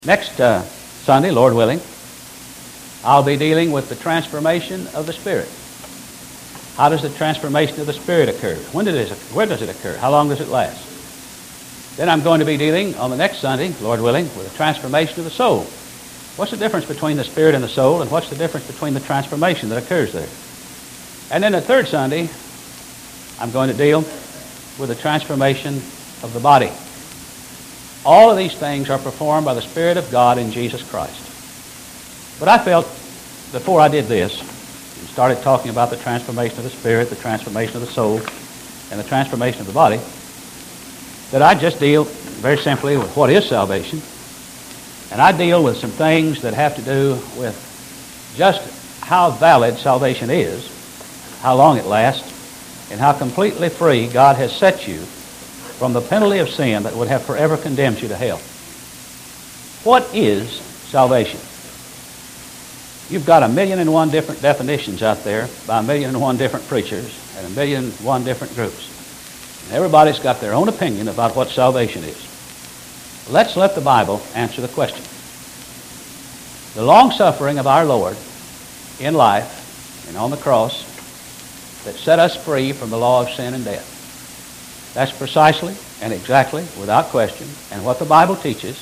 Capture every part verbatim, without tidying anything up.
Next uh, Sunday, Lord willing, I'll be dealing with the transformation of the Spirit. How does the transformation of the Spirit occur? When does it, where does it occur? How long does it last? Then I'm going to be dealing on the next Sunday, Lord willing, with the transformation of the soul. What's the difference between the Spirit and the soul, and what's the difference between the transformation that occurs there? And then the third Sunday, I'm going to deal with the transformation of the body. All of these things are performed by the Spirit of God in Jesus Christ. But I felt, before I did this, and started talking about the transformation of the Spirit, the transformation of the soul, and the transformation of the body, that I just deal very simply with what is salvation. And I deal with some things that have to do with just how valid salvation is, how long it lasts, and how completely free God has set you from the penalty of sin that would have forever condemned you to hell. What is salvation? You've got a million and one different definitions out there by a million and one different preachers and a million and one different groups. And everybody's got their own opinion about what salvation is. Let's let the Bible answer the question. The long-suffering of our Lord in life and on the cross that set us free from the law of sin and death. That's precisely and exactly, without question, and what the Bible teaches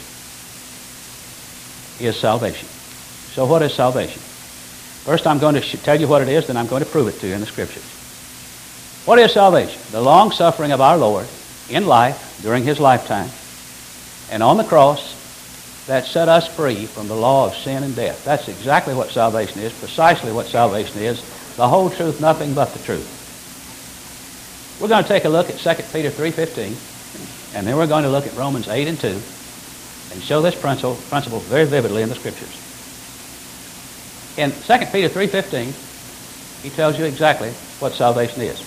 is salvation. So what is salvation? First I'm going to tell you what it is, then I'm going to prove it to you in the Scriptures. What is salvation? The long suffering of our Lord in life, during His lifetime, and on the cross that set us free from the law of sin and death. That's exactly what salvation is, precisely what salvation is, the whole truth, nothing but the truth. We're going to take a look at Second Peter three fifteen, and then we're going to look at Romans eight and two, and show this principle, principle very vividly in the Scriptures. In Second Peter three fifteen, he tells you exactly what salvation is.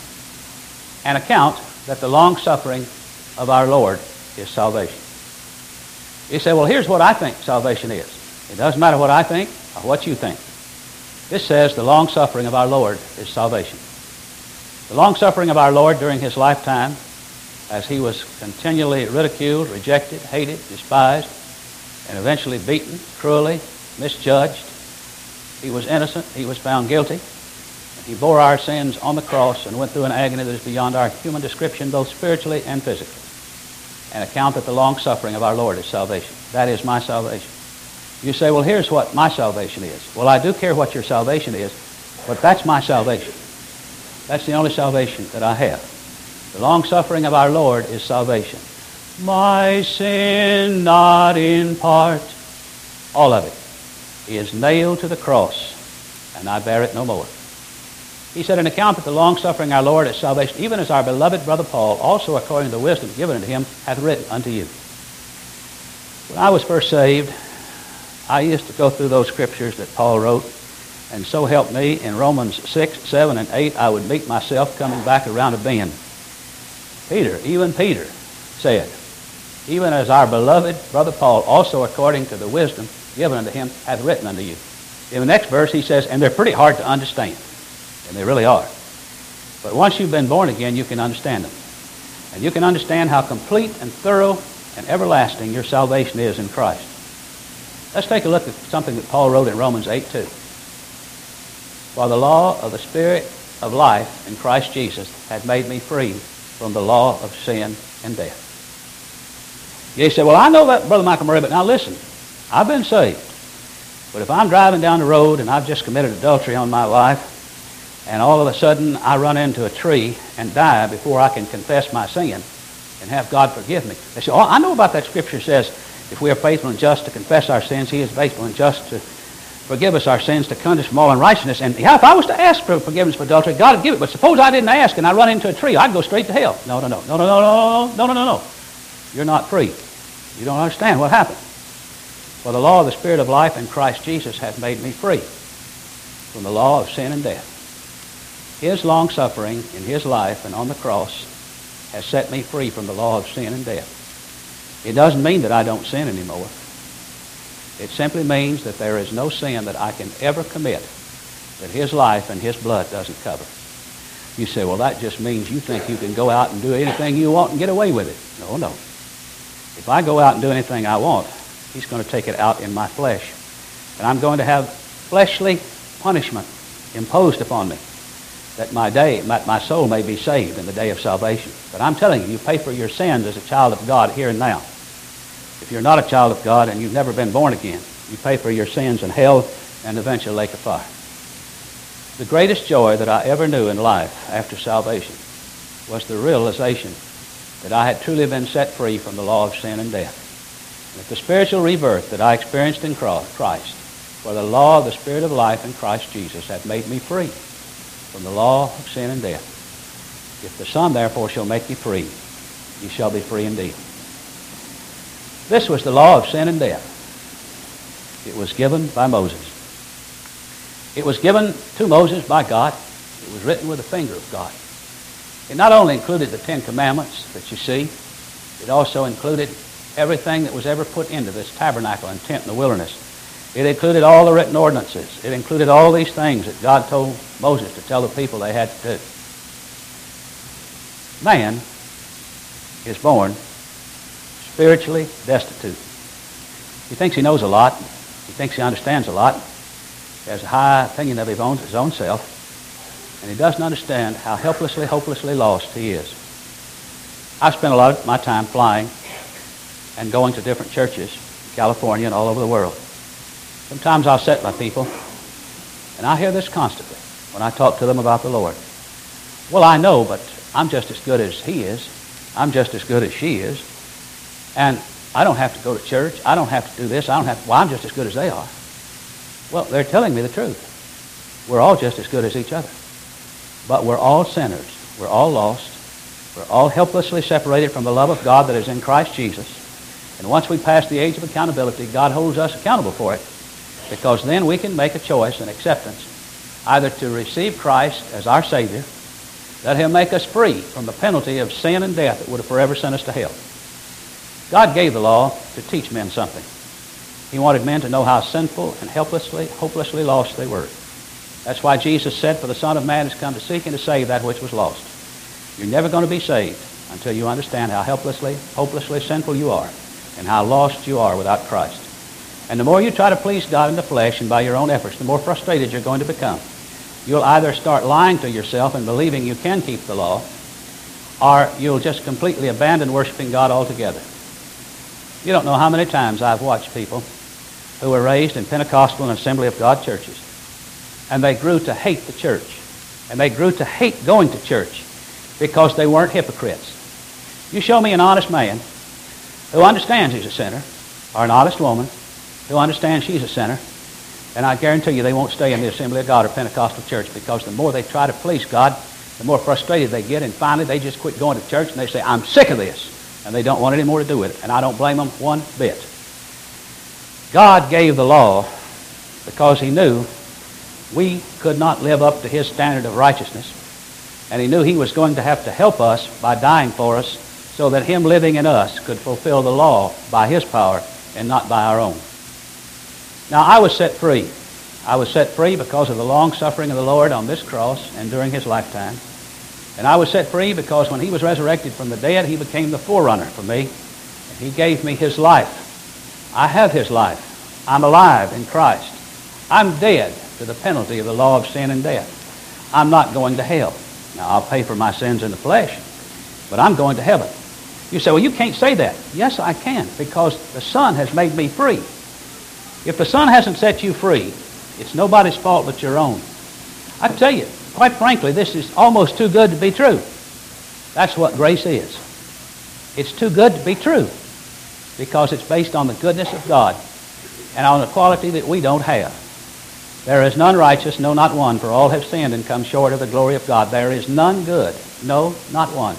An account that the long-suffering of our Lord is salvation. You say, well, here's what I think salvation is. It doesn't matter what I think or what you think. This says the long-suffering of our Lord is salvation. The long-suffering of our Lord during His lifetime, as He was continually ridiculed, rejected, hated, despised, and eventually beaten, cruelly, misjudged. He was innocent. He was found guilty. He bore our sins on the cross and went through an agony that is beyond our human description, both spiritually and physically. An account that the long-suffering of our Lord is salvation. That is my salvation. You say, well, here's what my salvation is. Well, I do care what your salvation is, but that's my salvation. That's the only salvation that I have. The long-suffering of our Lord is salvation. My sin not in part, all of it, is nailed to the cross, and I bear it no more. He said, an account that the long-suffering of our Lord is salvation, even as our beloved brother Paul, also according to the wisdom given unto him, hath written unto you. When I was first saved, I used to go through those scriptures that Paul wrote, and so help me, in Romans six, seven, and eight, I would meet myself coming back around a bend. Peter, even Peter, said, even as our beloved brother Paul, also according to the wisdom given unto him, hath written unto you. In the next verse he says, and they're pretty hard to understand, and they really are. But once you've been born again, you can understand them. And you can understand how complete and thorough and everlasting your salvation is in Christ. Let's take a look at something that Paul wrote in Romans eight two. For the law of the Spirit of life in Christ Jesus had made me free from the law of sin and death. You say, well, I know that, Brother Michael Murray, but now listen, I've been saved. But if I'm driving down the road and I've just committed adultery on my wife, and all of a sudden I run into a tree and die before I can confess my sin and have God forgive me. They say, oh, I know about that scripture says, if we are faithful and just to confess our sins, He is faithful and just to forgive us our sins, to cleanse us from all unrighteousness. And yeah, if I was to ask for forgiveness for adultery, God would give it. But suppose I didn't ask and I run into a tree, I'd go straight to hell. No, no, no, no, no, no, no, no, no, no, no. You're not free. You don't understand what happened. For the law of the Spirit of life in Christ Jesus hath made me free from the law of sin and death. His long-suffering in His life and on the cross has set me free from the law of sin and death. It doesn't mean that I don't sin anymore. It simply means that there is no sin that I can ever commit that His life and His blood doesn't cover. You say, well, that just means you think you can go out and do anything you want and get away with it. No, no. If I go out and do anything I want, He's going to take it out in my flesh. And I'm going to have fleshly punishment imposed upon me, that my day, my, my soul may be saved in the day of salvation. But I'm telling you, you pay for your sins as a child of God here and now. If you're not a child of God and you've never been born again, you pay for your sins in hell and eventually lake of fire. The greatest joy that I ever knew in life after salvation was the realization that I had truly been set free from the law of sin and death. And that the spiritual rebirth that I experienced in Christ, for the law of the Spirit of life in Christ Jesus had made me free from the law of sin and death. If the Son therefore shall make you free, you shall be free indeed. This was the law of sin and death. It was given by Moses. It was given to Moses by God. It was written with the finger of God. It not only included the Ten Commandments that you see, it also included everything that was ever put into this tabernacle and tent in the wilderness. It included all the written ordinances. It included all these things that God told Moses to tell the people they had to do. Man is born spiritually destitute. He thinks he knows a lot. He thinks he understands a lot. He has a high opinion of his own, his own self. And he doesn't understand how helplessly, hopelessly lost he is. I've spent a lot of my time flying and going to different churches in California and all over the world. Sometimes I'll sit by people, and I hear this constantly when I talk to them about the Lord. Well, I know, but I'm just as good as he is. I'm just as good as she is. And I don't have to go to church. I don't have to do this. I don't have to, well, I'm just as good as they are. Well, they're telling me the truth. We're all just as good as each other. But we're all sinners. We're all lost. We're all helplessly separated from the love of God that is in Christ Jesus. And once we pass the age of accountability, God holds us accountable for it, because then we can make a choice and acceptance either to receive Christ as our Savior, that He'll make us free from the penalty of sin and death that would have forever sent us to hell. God gave the law to teach men something. He wanted men to know how sinful and helplessly, hopelessly lost they were. That's why Jesus said, for the Son of Man has come to seek and to save that which was lost. You're never going to be saved until you understand how helplessly, hopelessly sinful you are and how lost you are without Christ. And the more you try to please God in the flesh and by your own efforts, the more frustrated you're going to become. You'll either start lying to yourself and believing you can keep the law, or you'll just completely abandon worshiping God altogether. You don't know how many times I've watched people who were raised in Pentecostal and Assembly of God churches, and they grew to hate the church, and they grew to hate going to church because they weren't hypocrites. You show me an honest man who understands he's a sinner, or an honest woman who understands she's a sinner, and I guarantee you they won't stay in the Assembly of God or Pentecostal church, because the more they try to please God, the more frustrated they get, and finally they just quit going to church and they say, I'm sick of this, and they don't want any more to do with it, and I don't blame them one bit. God gave the law because He knew we could not live up to His standard of righteousness, and He knew He was going to have to help us by dying for us so that Him living in us could fulfill the law by His power and not by our own. Now, I was set free. I was set free because of the long suffering of the Lord on this cross and during His lifetime. And I was set free because when He was resurrected from the dead, He became the forerunner for me. And He gave me His life. I have His life. I'm alive in Christ. I'm dead to the penalty of the law of sin and death. I'm not going to hell. Now, I'll pay for my sins in the flesh, but I'm going to heaven. You say, well, you can't say that. Yes, I can, because the Son has made me free. If the Son hasn't set you free, it's nobody's fault but your own. I tell you, quite frankly, this is almost too good to be true. That's what grace is. It's too good to be true because it's based on the goodness of God and on a quality that we don't have. There is none righteous, no, not one, for all have sinned and come short of the glory of God. There is none good, no, not one.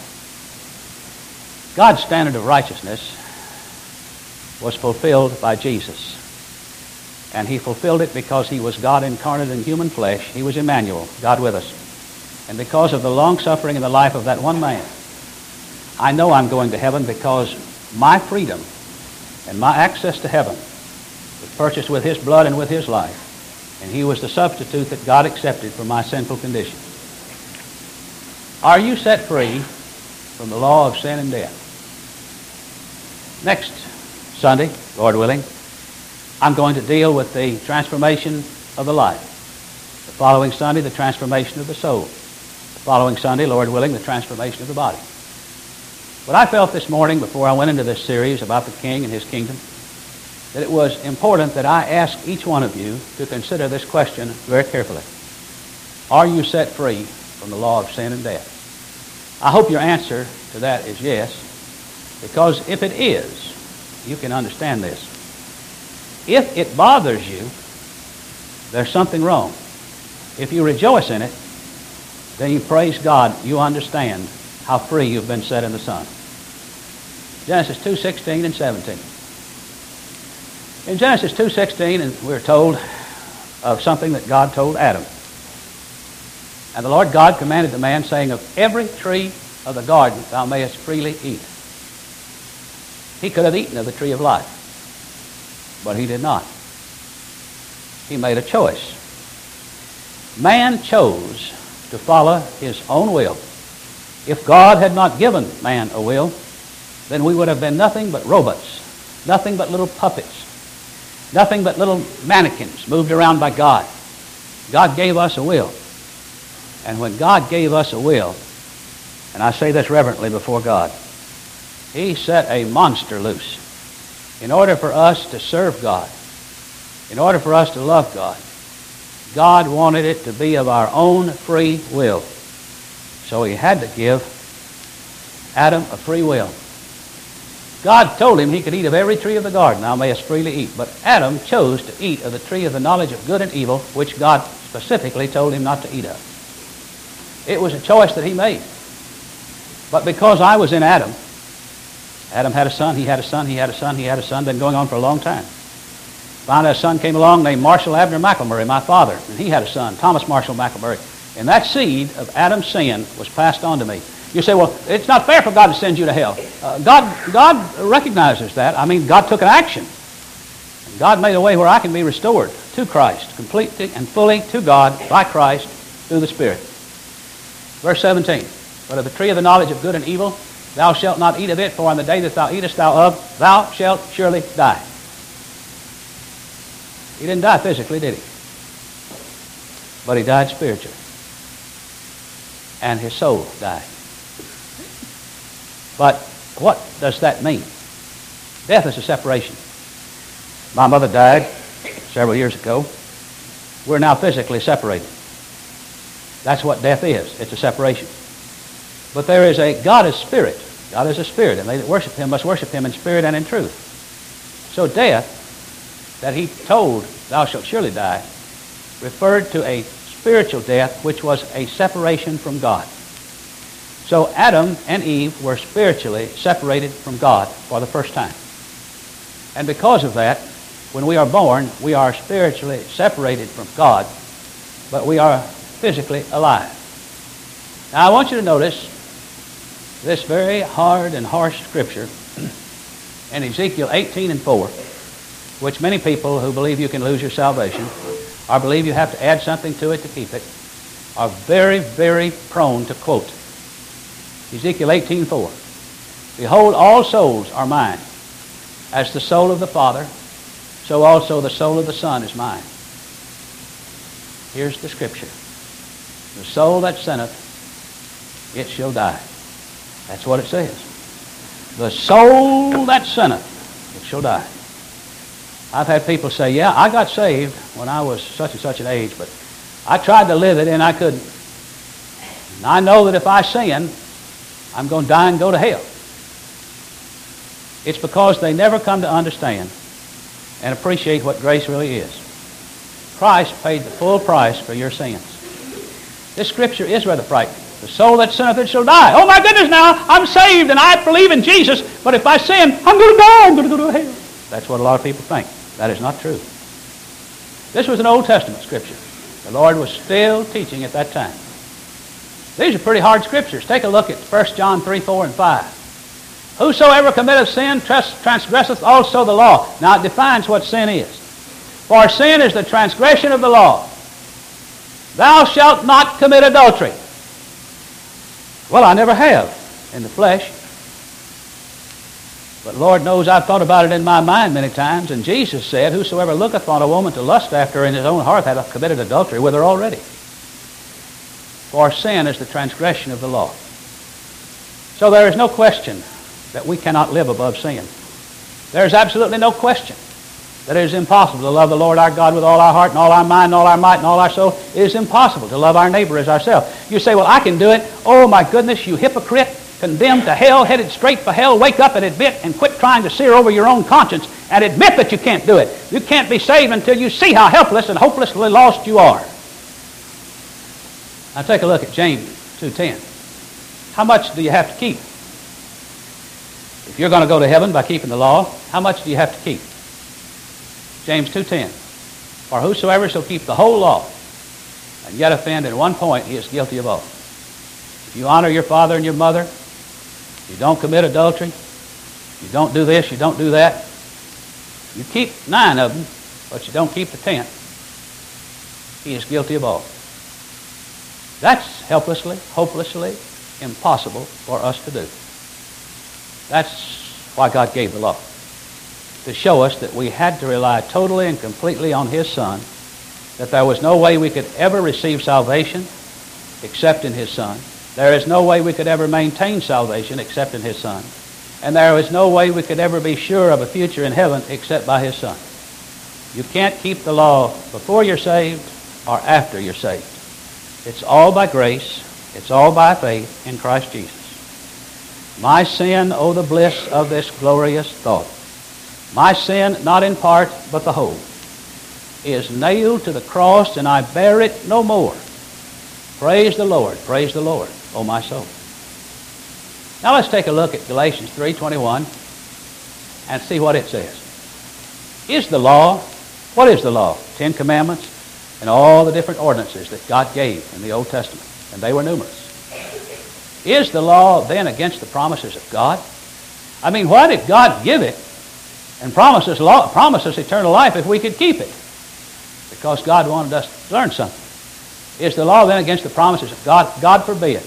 God's standard of righteousness was fulfilled by Jesus. And He fulfilled it because He was God incarnate in human flesh. He was Emmanuel, God with us. And because of the long suffering in the life of that one man, I know I'm going to heaven because my freedom and my access to heaven was purchased with His blood and with His life. And He was the substitute that God accepted for my sinful condition. Are you set free from the law of sin and death? Next Sunday, Lord willing, I'm going to deal with the transformation of the life. The following Sunday, the transformation of the soul. The following Sunday, Lord willing, the transformation of the body. But I felt this morning, before I went into this series about the King and His kingdom, that it was important that I ask each one of you to consider this question very carefully. Are you set free from the law of sin and death? I hope your answer to that is yes, because if it is, you can understand this. If it bothers you, there's something wrong. If you rejoice in it, then you praise God, you understand how free you've been set in the Son. Genesis two sixteen and seventeen. In Genesis two sixteen, and we're told of something that God told Adam. And the Lord God commanded the man, saying, of every tree of the garden thou mayest freely eat. He could have eaten of the tree of life, but he did not. He made a choice. Man chose to follow his own will. If God had not given man a will, then we would have been nothing but robots, nothing but little puppets, nothing but little mannequins moved around by God. God gave us a will. And when God gave us a will, and I say this reverently before God, He set a monster loose in order for us to serve God, in order for us to love God. God wanted it to be of our own free will. So He had to give Adam a free will. God told him he could eat of every tree of the garden thou mayest freely eat. But Adam chose to eat of the tree of the knowledge of good and evil, which God specifically told him not to eat of. It was a choice that he made. But because I was in Adam, Adam had a son, he had a son, he had a son, he had a son, been going on for a long time. Finally, a son came along named Marshall Abner McElmurray, my father, and he had a son, Thomas Marshall McElmurray. And that seed of Adam's sin was passed on to me. You say, well, it's not fair for God to send you to hell. Uh, God, God recognizes that. I mean, God took an action. And God made a way where I can be restored to Christ, completely and fully to God by Christ through the Spirit. Verse seventeen, but of the tree of the knowledge of good and evil, thou shalt not eat of it, for on the day that thou eatest thou of, thou shalt surely die. He didn't die physically, did he? But he died spiritually. And his soul died. But what does that mean? Death is a separation. My mother died several years ago. We're now physically separated. That's what death is. It's a separation. But there is a God is spirit. God is a spirit, and they that worship Him must worship Him in spirit and in truth. So death, that He told, thou shalt surely die, referred to a spiritual death, which was a separation from God. So Adam and Eve were spiritually separated from God for the first time. And because of that, when we are born, we are spiritually separated from God, but we are physically alive. Now I want you to notice this very hard and harsh scripture in Ezekiel eighteen and four, which many people who believe you can lose your salvation, or believe you have to add something to it to keep it, are very, very prone to quote. Ezekiel eighteen four. Behold, all souls are mine. As the soul of the Father, so also the soul of the Son is mine. Here's the scripture. The soul that sinneth, it shall die. That's what it says. The soul that sinneth, it shall die. I've had people say, yeah, I got saved when I was such and such an age, but I tried to live it and I couldn't. And I know that if I sin, I'm going to die and go to hell. It's because they never come to understand and appreciate what grace really is. Christ paid the full price for your sins. This scripture is rather frightening. The soul that sinneth, it shall die. Oh my goodness, now I'm saved and I believe in Jesus, but if I sin, I'm going to die, I'm going to go to hell. That's what a lot of people think. That is not true. This was an Old Testament scripture. The Lord was still teaching at that time. These are pretty hard scriptures. Take a look at First John three, four, and five. Whosoever committeth sin transgresseth also the law. Now it defines what sin is. For sin is the transgression of the law. Thou shalt not commit adultery. Well, I never have in the flesh. But Lord knows I've thought about it in my mind many times, and Jesus said, whosoever looketh on a woman to lust after her in his own heart hath committed adultery with her already. For sin is the transgression of the law. So there is no question that we cannot live above sin. There is absolutely no question that it is impossible to love the Lord our God with all our heart and all our mind and all our might and all our soul. It is impossible to love our neighbor as ourselves. You say, well, I can do it. Oh, my goodness, you hypocrite, condemned to hell, headed straight for hell. Wake up and admit and quit trying to sear over your own conscience and admit that you can't do it. You can't be saved until you see how helpless and hopelessly lost you are. Now take a look at James two ten. How much do you have to keep? If you're going to go to heaven by keeping the law, how much do you have to keep? James two ten. For whosoever shall keep the whole law and yet offend in one point, he is guilty of all. If you honor your father and your mother, you don't commit adultery, you don't do this, you don't do that, you keep nine of them, but you don't keep the tenth, he is guilty of all. That's helplessly, hopelessly impossible for us to do. That's why God gave the law, to show us that we had to rely totally and completely on his Son, that there was no way we could ever receive salvation except in his Son. There is no way we could ever maintain salvation except in his Son. And there is no way we could ever be sure of a future in heaven except by his Son. You can't keep the law before you're saved or after you're saved. It's all by grace. It's all by faith in Christ Jesus. My sin, oh the bliss of this glorious thought. My sin, not in part, but the whole, is nailed to the cross, and I bear it no more. Praise the Lord, praise the Lord, O my soul. Now let's take a look at Galatians three twenty-one and see what it says. Is the law, what is the law? Ten Commandments and all the different ordinances that God gave in the Old Testament, and they were numerous. Is the law then against the promises of God? I mean, why did God give it and promise us, law, promise us eternal life if we could keep it? Because God wanted us to learn something. Is the law then against the promises of God? God forbid.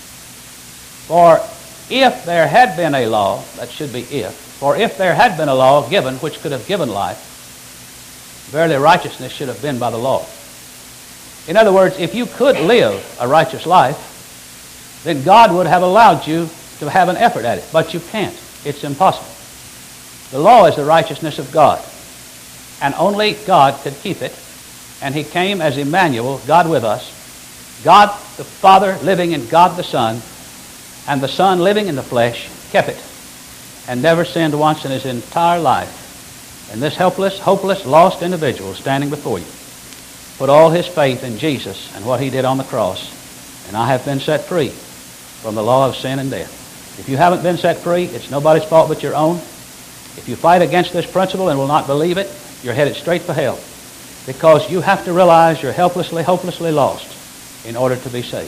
For if there had been a law, that should be if, for if there had been a law given which could have given life, verily righteousness should have been by the law. In other words, if you could live a righteous life, then God would have allowed you to have an effort at it. But you can't. It's impossible. The law is the righteousness of God, and only God could keep it. And he came as Emmanuel, God with us, God the Father living in God the Son, and the Son living in the flesh, kept it, and never sinned once in his entire life. And this helpless, hopeless, lost individual standing before you put all his faith in Jesus and what he did on the cross, and I have been set free from the law of sin and death. If you haven't been set free, it's nobody's fault but your own. If you fight against this principle and will not believe it, you're headed straight for hell, because you have to realize you're helplessly, hopelessly lost in order to be saved.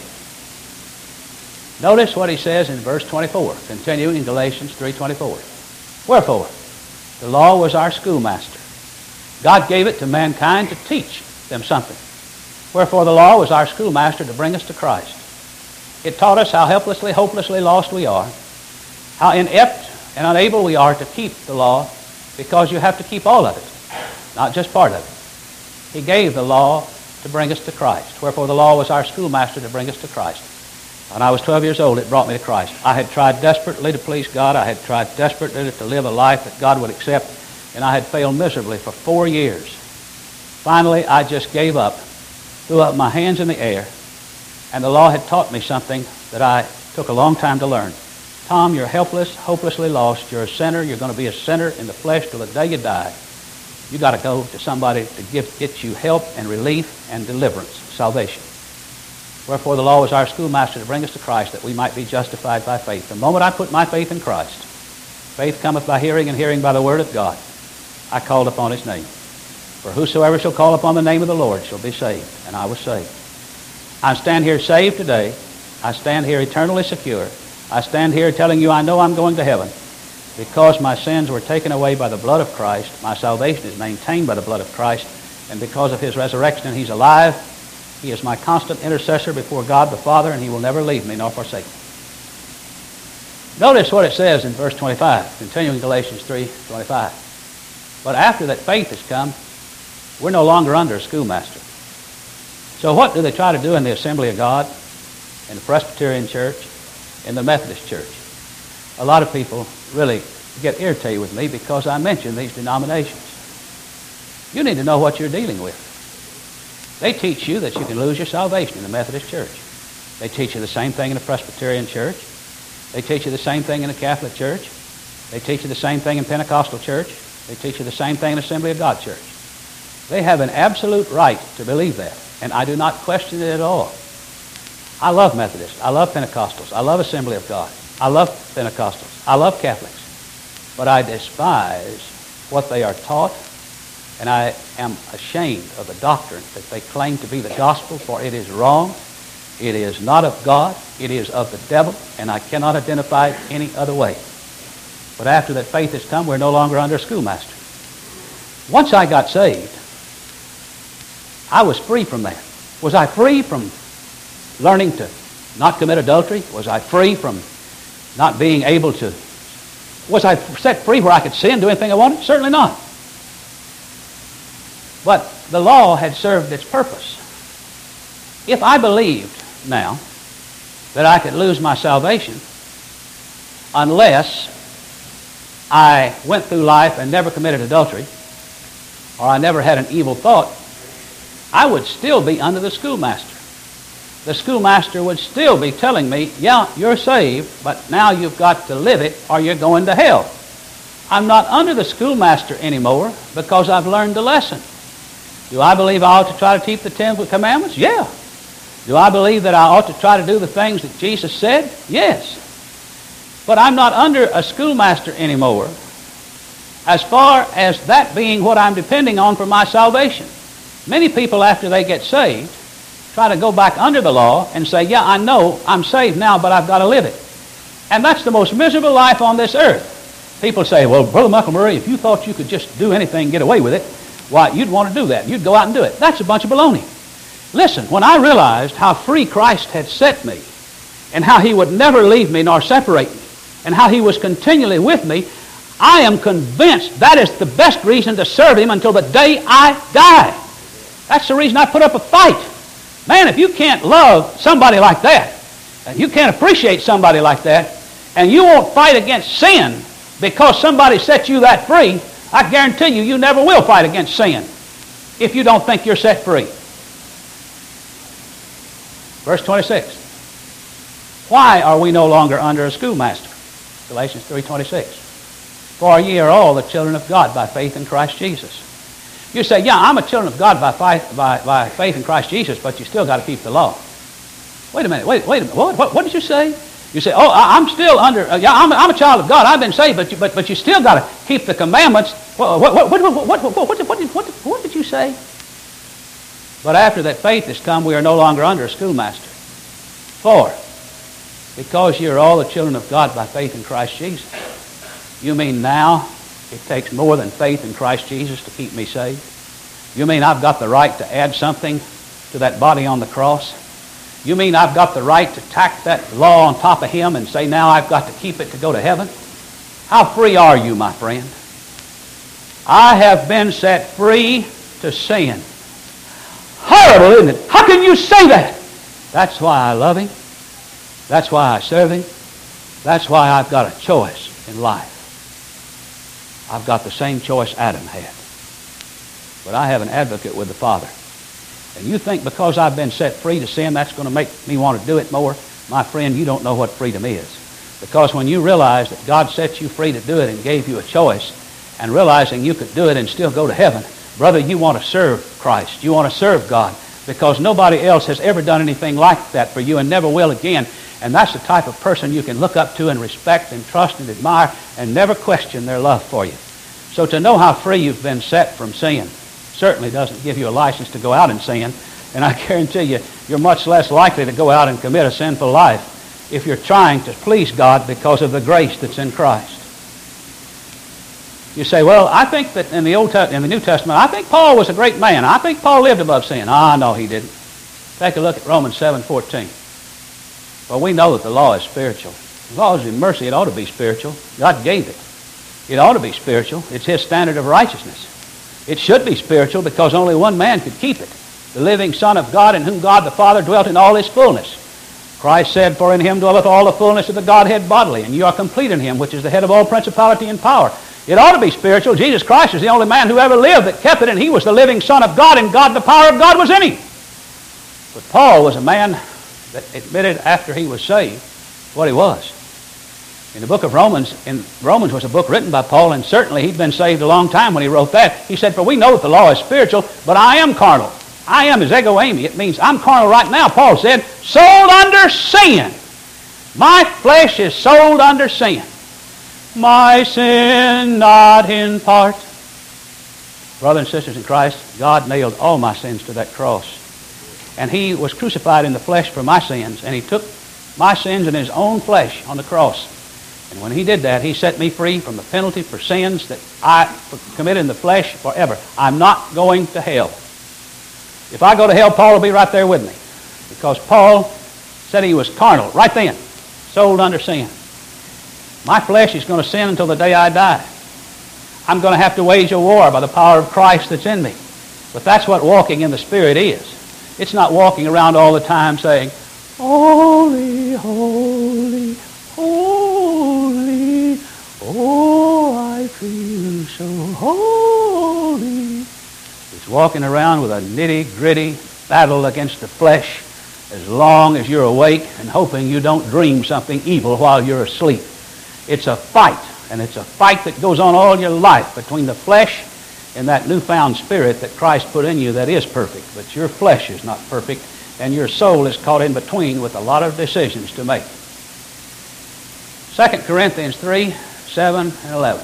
Notice what he says in verse twenty-four, continuing in Galatians three twenty-four. Wherefore, the law was our schoolmaster. God gave it to mankind to teach them something. Wherefore, the law was our schoolmaster to bring us to Christ. It taught us how helplessly, hopelessly lost we are, how inept and unable we are to keep the law, because you have to keep all of it, not just part of it. He gave the law to bring us to Christ. Wherefore, the law was our schoolmaster to bring us to Christ. When I was twelve years old, it brought me to Christ. I had tried desperately to please God. I had tried desperately to live a life that God would accept, and I had failed miserably for four years. Finally, I just gave up, threw up my hands in the air, and the law had taught me something that I took a long time to learn. Tom, you're helpless, hopelessly lost. You're a sinner. You're going to be a sinner in the flesh till the day you die. You got to go to somebody to give, get you help and relief and deliverance, salvation. Wherefore the law was our schoolmaster to bring us to Christ, that we might be justified by faith. The moment I put my faith in Christ, faith cometh by hearing, and hearing by the word of God, I called upon his name. For whosoever shall call upon the name of the Lord shall be saved, and I was saved. I stand here saved today. I stand here eternally secure. I stand here telling you I know I'm going to heaven, because my sins were taken away by the blood of Christ. My salvation is maintained by the blood of Christ, and because of his resurrection, he's alive. He is my constant intercessor before God the Father, and he will never leave me nor forsake me. Notice what it says in verse twenty-five, continuing Galatians three twenty-five. But after that faith has come, we're no longer under a schoolmaster. So what do they try to do in the Assembly of God, in the Presbyterian Church, in the Methodist Church? A lot of people really get irritated with me because I mention these denominations. You need to know what you're dealing with. They teach you that you can lose your salvation in the Methodist Church. They teach you the same thing in the Presbyterian Church. They teach you the same thing in the Catholic Church. They teach you the same thing in Pentecostal Church. They teach you the same thing in Assembly of God Church. They have an absolute right to believe that, and I do not question it at all. I love Methodists. I love Pentecostals. I love Assembly of God. I love Pentecostals. I love Catholics. But I despise what they are taught, and I am ashamed of the doctrine that they claim to be the gospel, for it is wrong. It is not of God. It is of the devil, and I cannot identify it any other way. But after that faith has come, we're no longer under a schoolmaster. Once I got saved, I was free from that. Was I free from learning to not commit adultery? Was I free from not being able to... Was I set free where I could sin, do anything I wanted? Certainly not. But the law had served its purpose. If I believed now that I could lose my salvation unless I went through life and never committed adultery, or I never had an evil thought, I would still be under the schoolmaster. The schoolmaster would still be telling me, yeah, you're saved, but now you've got to live it or you're going to hell. I'm not under the schoolmaster anymore because I've learned the lesson. Do I believe I ought to try to keep the Ten Commandments? Yeah. Do I believe that I ought to try to do the things that Jesus said? Yes. But I'm not under a schoolmaster anymore as far as that being what I'm depending on for my salvation. Many people, after they get saved, try to go back under the law and say, yeah, I know I'm saved now, but I've got to live it. And that's the most miserable life on this earth. People say, well, Brother Michael Murray, if you thought you could just do anything and get away with it, why, you'd want to do that. You'd go out and do it. That's a bunch of baloney. Listen, when I realized how free Christ had set me, and how he would never leave me nor separate me, and how he was continually with me, I am convinced that is the best reason to serve him until the day I die. That's the reason I put up a fight. Man, if you can't love somebody like that, and you can't appreciate somebody like that, and you won't fight against sin because somebody set you that free, I guarantee you, you never will fight against sin if you don't think you're set free. Verse twenty-six. Why are we no longer under a schoolmaster? Galatians three twenty-six. For ye are all the children of God by faith in Christ Jesus. You say, yeah, I'm a children of God by faith, by, by faith in Christ Jesus, but you still got to keep the law. Wait a minute, wait, wait a minute. What, what, what did you say? You say, oh, I, I'm still under, uh, yeah, I'm, I'm a child of God. I've been saved, but you, but, but you still got to keep the commandments. What, what, what, what, what, what, what, what, what, what, what did you say? But after that faith has come, we are no longer under a schoolmaster. For, because you are all the children of God by faith in Christ Jesus. You mean now it takes more than faith in Christ Jesus to keep me saved? You mean I've got the right to add something to that body on the cross? You mean I've got the right to tack that law on top of him and say now I've got to keep it to go to heaven? How free are you, my friend? I have been set free to sin. Horrible, isn't it? How can you say that? That's why I love him. That's why I serve him. That's why I've got a choice in life. I've got the same choice Adam had. But I have an advocate with the Father. And you think because I've been set free to sin, that's going to make me want to do it more? My friend, you don't know what freedom is. Because when you realize that God set you free to do it and gave you a choice, and realizing you could do it and still go to heaven, brother, you want to serve Christ. You want to serve God. Because nobody else has ever done anything like that for you and never will again. And that's the type of person you can look up to and respect and trust and admire and never question their love for you. So to know how free you've been set from sin certainly doesn't give you a license to go out and sin. And I guarantee you, you're much less likely to go out and commit a sinful life if you're trying to please God because of the grace that's in Christ. You say, well, I think that in the Old Te- in the New Testament, I think Paul was a great man. I think Paul lived above sin. Ah, no, he didn't. Take a look at Romans seven fourteen. Well, we know that the law is spiritual, Laws of mercy, it ought to be spiritual. God gave it. It ought to be spiritual. It's His standard of righteousness. It should be spiritual because only one man could keep it. The living Son of God, in whom God the Father dwelt in all His fullness. Christ said, "For in Him dwelleth all the fullness of the Godhead bodily, and you are complete in Him, which is the head of all principality and power." It ought to be spiritual. Jesus Christ is the only man who ever lived that kept it, and He was the living Son of God, and God, the power of God, was in Him. But Paul was a man that admitted after he was saved what he was. In the book of Romans, in Romans was a book written by Paul, and certainly he'd been saved a long time when he wrote that. He said, "For we know that the law is spiritual, but I am carnal." I am is ego eimi. It means I'm carnal right now. Paul said, sold under sin. My flesh is sold under sin. My sin not in part. Brothers and sisters in Christ, God nailed all my sins to that cross. And He was crucified in the flesh for my sins, and He took my sins in His own flesh on the cross. And when He did that, He set me free from the penalty for sins that I committed in the flesh forever. I'm not going to hell. If I go to hell, Paul will be right there with me. Because Paul said he was carnal right then, sold under sin. My flesh is going to sin until the day I die. I'm going to have to wage a war by the power of Christ that's in me. But that's what walking in the Spirit is. It's not walking around all the time saying, "Holy, holy, holy, oh, I feel so holy." It's walking around with a nitty-gritty battle against the flesh as long as you're awake and hoping you don't dream something evil while you're asleep. It's a fight, and it's a fight that goes on all your life between the flesh and that newfound spirit that Christ put in you that is perfect. But your flesh is not perfect, and your soul is caught in between with a lot of decisions to make. Second Corinthians three, seven, and eleven.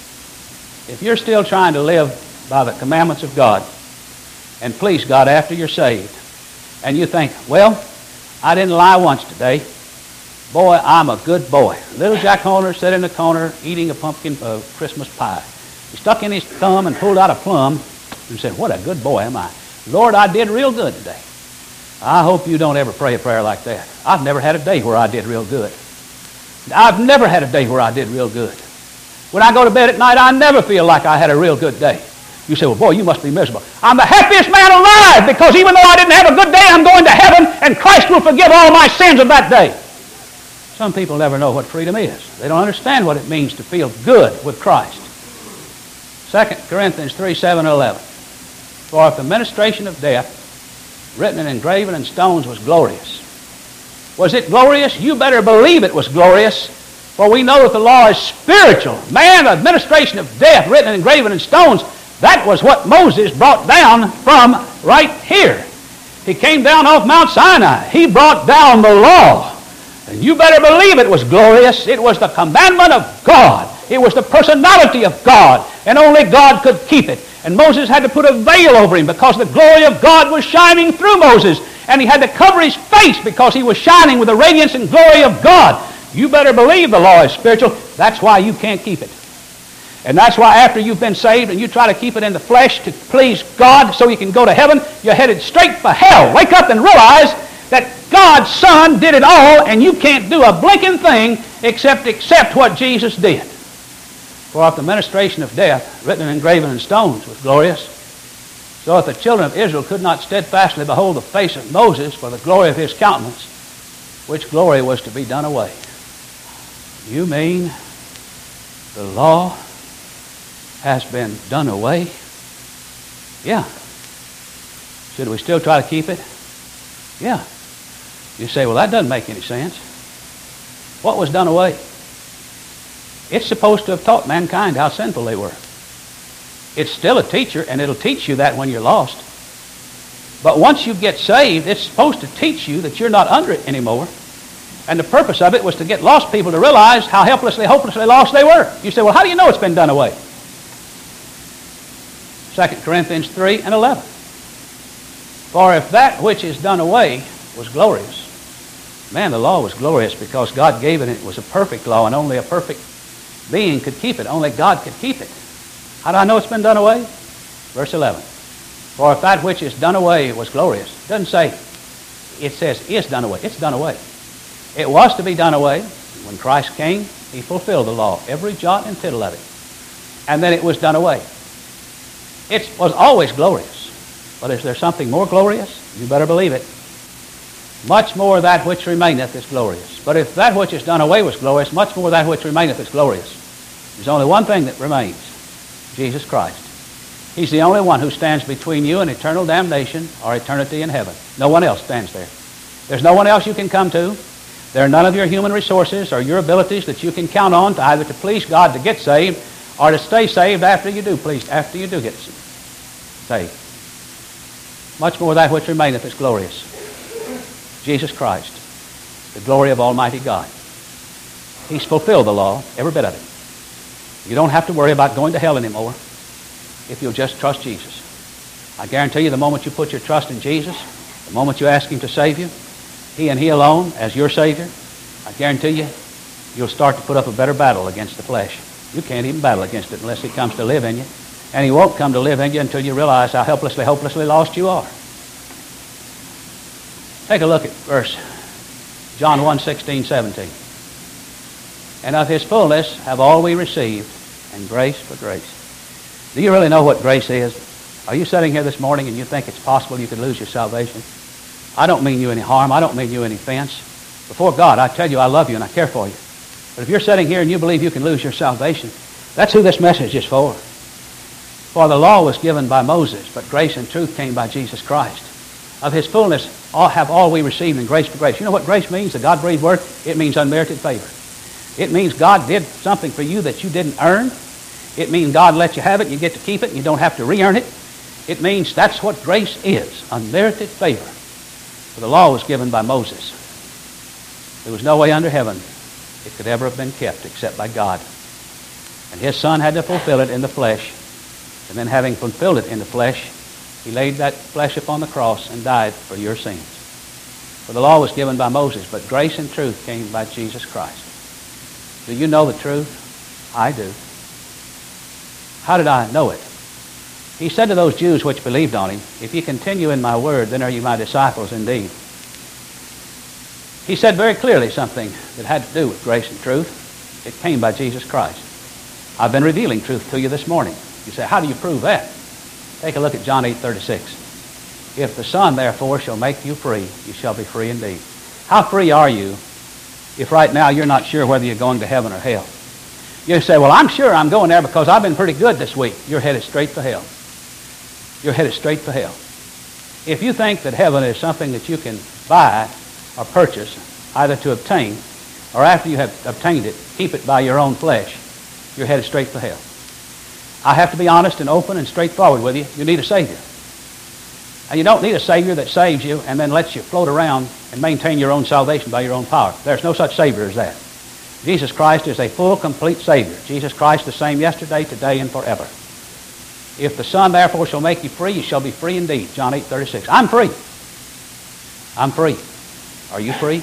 If you're still trying to live by the commandments of God and please God after you're saved, and you think, "Well, I didn't lie once today. Boy, I'm a good boy." Little Jack Horner sat in the corner eating a pumpkin uh, Christmas pie. He stuck in his thumb and pulled out a plum and said, "What a good boy am I. Lord, I did real good today." I hope you don't ever pray a prayer like that. I've never had a day where I did real good. I've never had a day where I did real good. When I go to bed at night, I never feel like I had a real good day. You say, "Well, boy, you must be miserable." I'm the happiest man alive because even though I didn't have a good day, I'm going to heaven and Christ will forgive all my sins of that day. Some people never know what freedom is. They don't understand what it means to feel good with Christ. Second Corinthians three, seven, and eleven. "For if the ministration of death, written and engraven in stones, was glorious." Was it glorious? You better believe it was glorious. For we know that the law is spiritual. Man, the administration of death, written and engraven in stones, that was what Moses brought down from right here. He came down off Mount Sinai. He brought down the law. And you better believe it was glorious. It was the commandment of God. It was the personality of God. And only God could keep it. And Moses had to put a veil over him because the glory of God was shining through Moses. And he had to cover his face because he was shining with the radiance and glory of God. You better believe the law is spiritual. That's why you can't keep it. And that's why after you've been saved and you try to keep it in the flesh to please God so you can go to heaven, you're headed straight for hell. Wake up and realize that God's Son did it all and you can't do a blinking thing except accept what Jesus did. For if the ministration of death, written and engraven in stones, was glorious, so if the children of Israel could not steadfastly behold the face of Moses for the glory of his countenance, which glory was to be done away. You mean the law has been done away? Yeah. Should we still try to keep it? Yeah. You say, "Well, that doesn't make any sense." What was done away? It's supposed to have taught mankind how sinful they were. It's still a teacher, and it'll teach you that when you're lost. But once you get saved, it's supposed to teach you that you're not under it anymore. And the purpose of it was to get lost people to realize how helplessly, hopelessly lost they were. You say, "Well, how do you know it's been done away?" Second Corinthians three and eleven. "For if that which is done away was glorious," man, the law was glorious because God gave it and it was a perfect law and only a perfect being could keep it. Only God could keep it. How do I know it's been done away? Verse eleven. "For if that which is done away was glorious," it doesn't say, it says is done away. It's done away. It was to be done away. When Christ came, he fulfilled the law, every jot and tittle of it. And then it was done away. It was always glorious. But is there something more glorious? You better believe it. Much more that which remaineth is glorious. But if that which is done away was glorious, much more that which remaineth is glorious. There's only one thing that remains, Jesus Christ. He's the only one who stands between you and eternal damnation or eternity in heaven. No one else stands there. There's no one else you can come to. There are none of your human resources or your abilities that you can count on to either to please God to get saved or to stay saved after you do please, after you do get saved. Much more that which remaineth is glorious. Jesus Christ, the glory of Almighty God. He's fulfilled the law, every bit of it. You don't have to worry about going to hell anymore if you'll just trust Jesus. I guarantee you the moment you put your trust in Jesus, the moment you ask him to save you, he and he alone as your Savior, I guarantee you, you'll start to put up a better battle against the flesh. You can't even battle against it unless he comes to live in you. And he won't come to live in you until you realize how helplessly, hopelessly lost you are. Take a look at verse John one, sixteen, seventeen. And of his fullness have all we received, and grace for grace. Do you really know what grace is? Are you sitting here this morning and you think it's possible you could lose your salvation? I don't mean you any harm. I don't mean you any offense. Before God, I tell you I love you and I care for you. But if you're sitting here and you believe you can lose your salvation, that's who this message is for. For the law was given by Moses, but grace and truth came by Jesus Christ. Of his fullness all have all we received, and grace for grace. You know what grace means, the God-breathed word? It means unmerited favor. It means God did something for you that you didn't earn. It means God let you have it, and you get to keep it, and you don't have to re-earn it. It means that's what grace is, unmerited favor. For the law was given by Moses. There was no way under heaven it could ever have been kept except by God. And his Son had to fulfill it in the flesh. And then having fulfilled it in the flesh, he laid that flesh upon the cross and died for your sins. For the law was given by Moses, but grace and truth came by Jesus Christ. Do you know the truth? I do. How did I know it? He said to those Jews which believed on him, if ye continue in my word, then are you my disciples indeed. He said very clearly something that had to do with grace and truth. It came by Jesus Christ. I've been revealing truth to you this morning. You say, how do you prove that? Take a look at John eight thirty-six. If the Son, therefore, shall make you free, you shall be free indeed. How free are you if right now you're not sure whether you're going to heaven or hell? You say, well, I'm sure I'm going there because I've been pretty good this week. You're headed straight to hell. You're headed straight to hell. If you think that heaven is something that you can buy or purchase, either to obtain, or after you have obtained it, keep it by your own flesh, you're headed straight to hell. I have to be honest and open and straightforward with you. You need a Savior. And you don't need a Savior that saves you and then lets you float around and maintain your own salvation by your own power. There's no such Savior as that. Jesus Christ is a full, complete Savior. Jesus Christ the same yesterday, today, and forever. If the Son therefore shall make you free, you shall be free indeed. John eight thirty-six. I'm free. I'm free. Are you free?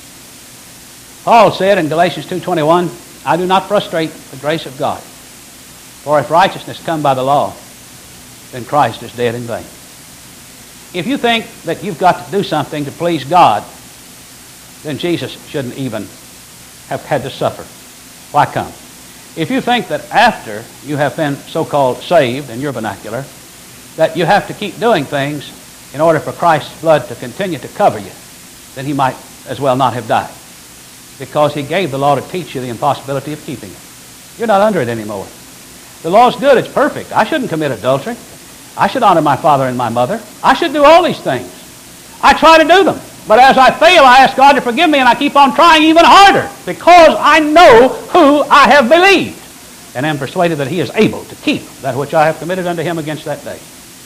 Paul said in Galatians two twenty-one, I do not frustrate the grace of God. For if righteousness come by the law, then Christ is dead in vain. If you think that you've got to do something to please God, then Jesus shouldn't even have had to suffer. Why come? If you think that after you have been so-called saved in your vernacular, that you have to keep doing things in order for Christ's blood to continue to cover you, then he might as well not have died. Because he gave the law to teach you the impossibility of keeping it. You're not under it anymore. The law's good, it's perfect. I shouldn't commit adultery. I should honor my father and my mother. I should do all these things. I try to do them. But as I fail, I ask God to forgive me, and I keep on trying even harder because I know who I have believed and am persuaded that he is able to keep that which I have committed unto him against that day.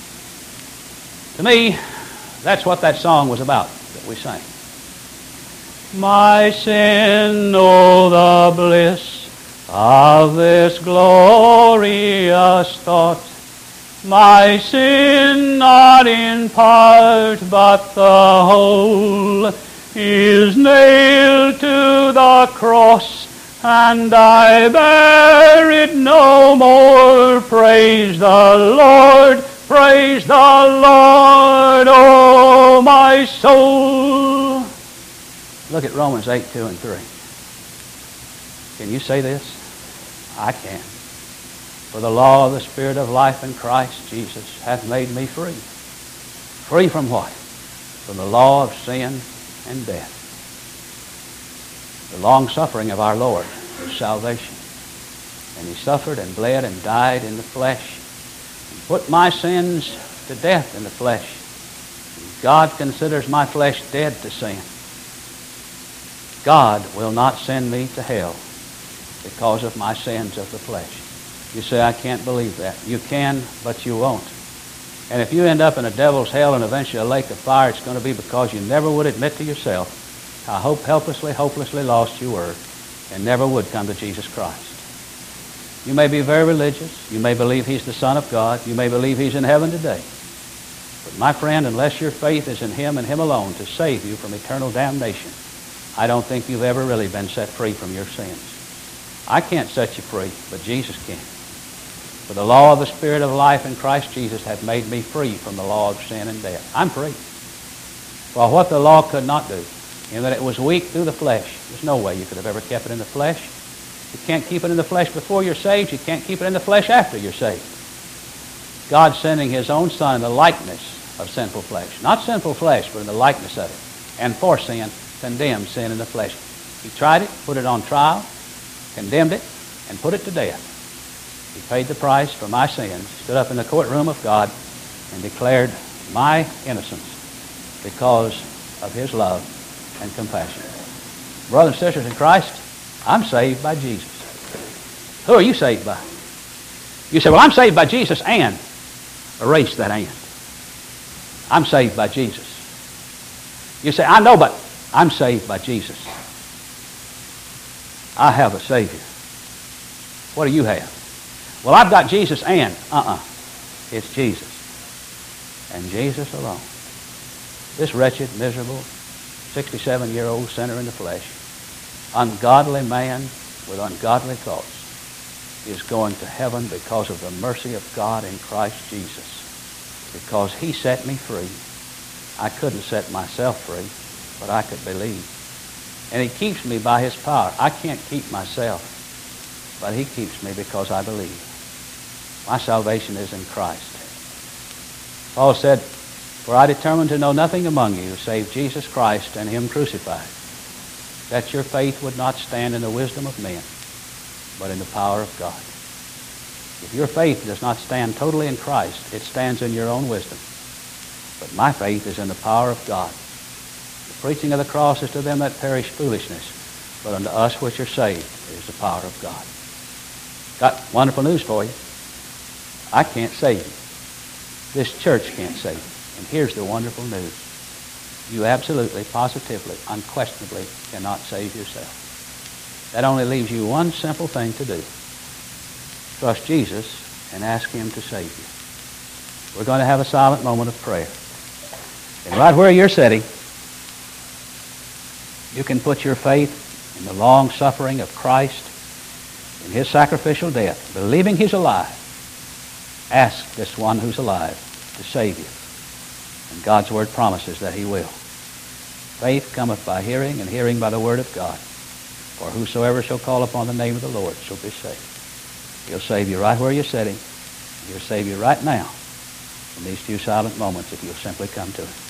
To me, that's what that song was about that we sang. My sin, oh, the bliss of this glorious thought, my sin not in part but the whole is nailed to the cross, and I bear it no more. Praise the Lord, praise the Lord, oh my soul. Look at Romans eight, two and three. Can you say this? I can. For the law of the Spirit of life in Christ Jesus hath made me free. Free from what? From the law of sin and death. The long suffering of our Lord is salvation. And he suffered and bled and died in the flesh and put my sins to death in the flesh. God considers my flesh dead to sin. God will not send me to hell because of my sins of the flesh. You say, I can't believe that. You can, but you won't. And if you end up in a devil's hell and eventually a lake of fire, it's going to be because you never would admit to yourself how hope, helplessly, hopelessly lost you were and never would come to Jesus Christ. You may be very religious. You may believe he's the Son of God. You may believe he's in heaven today. But my friend, unless your faith is in him and him alone to save you from eternal damnation, I don't think you've ever really been set free from your sins. I can't set you free, but Jesus can. For the law of the Spirit of life in Christ Jesus hath made me free from the law of sin and death. I'm free. For what the law could not do, in that it was weak through the flesh, there's no way you could have ever kept it in the flesh. You can't keep it in the flesh before you're saved. You can't keep it in the flesh after you're saved. God sending his own Son in the likeness of sinful flesh. Not sinful flesh, but in the likeness of it. And for sin, condemned sin in the flesh. He tried it, put it on trial, condemned it, and put it to death. He paid the price for my sins, stood up in the courtroom of God, and declared my innocence because of his love and compassion. Brothers and sisters in Christ, I'm saved by Jesus. Who are you saved by? You say, well, I'm saved by Jesus, and erase that and. I'm saved by Jesus. You say, I know, but I'm saved by Jesus. I have a Savior. What do you have? Well, I've got Jesus and, uh-uh, it's Jesus. And Jesus alone. This wretched, miserable, sixty-seven-year-old sinner in the flesh, ungodly man with ungodly thoughts, is going to heaven because of the mercy of God in Christ Jesus. Because he set me free. I couldn't set myself free, but I could believe. And he keeps me by his power. I can't keep myself, but he keeps me because I believe. My salvation is in Christ. Paul said, for I determined to know nothing among you save Jesus Christ and him crucified, that your faith would not stand in the wisdom of men, but in the power of God. If your faith does not stand totally in Christ, it stands in your own wisdom. But my faith is in the power of God. The preaching of the cross is to them that perish foolishness, but unto us which are saved is the power of God. Got wonderful news for you. I can't save you. This church can't save you. And here's the wonderful news. You absolutely, positively, unquestionably cannot save yourself. That only leaves you one simple thing to do. Trust Jesus and ask him to save you. We're going to have a silent moment of prayer. And right where you're sitting, you can put your faith in the long suffering of Christ, in his sacrificial death, believing he's alive. Ask this one who's alive to save you. And God's word promises that he will. Faith cometh by hearing, and hearing by the word of God. For whosoever shall call upon the name of the Lord shall be saved. He'll save you right where you're sitting. He'll save you right now in these few silent moments if you'll simply come to him.